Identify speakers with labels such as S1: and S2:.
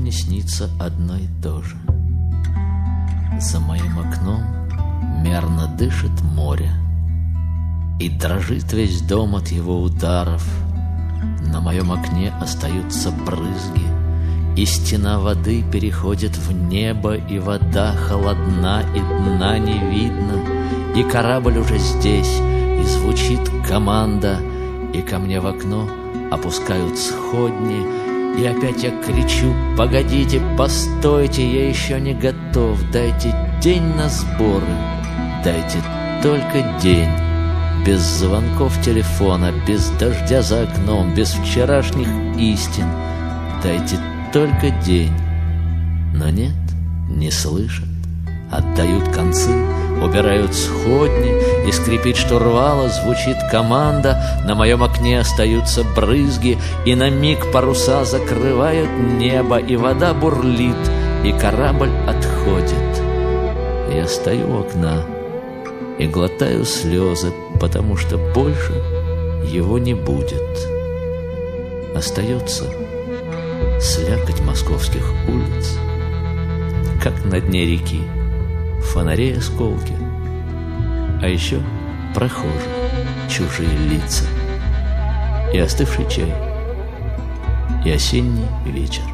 S1: мне снится одно и то же. За моим окном мерно дышит море, и дрожит весь дом от его ударов. На моем окне остаются брызги, и стена воды переходит в небо, и вода холодна, и дна не видно, и корабль уже здесь, и звучит команда, и ко мне в окно опускают сходни, и опять я кричу: погодите, постойте, я еще не готов, дайте день на сборы, дайте только день. Без звонков телефона, без дождя за окном, без вчерашних истин, дайте только день. Но нет, не слышат, отдают концы, убирают сходни, и скрипит штурвала, звучит команда. На моем окне остаются брызги, и на миг паруса закрывают небо, и вода бурлит, и корабль отходит. Я стою у окна и глотаю слезы, потому что больше его не будет. Остается слякоть московских улиц, как на дне реки, фонарей осколки, а еще прохожих чужие лица, и остывший чай, и осенний вечер.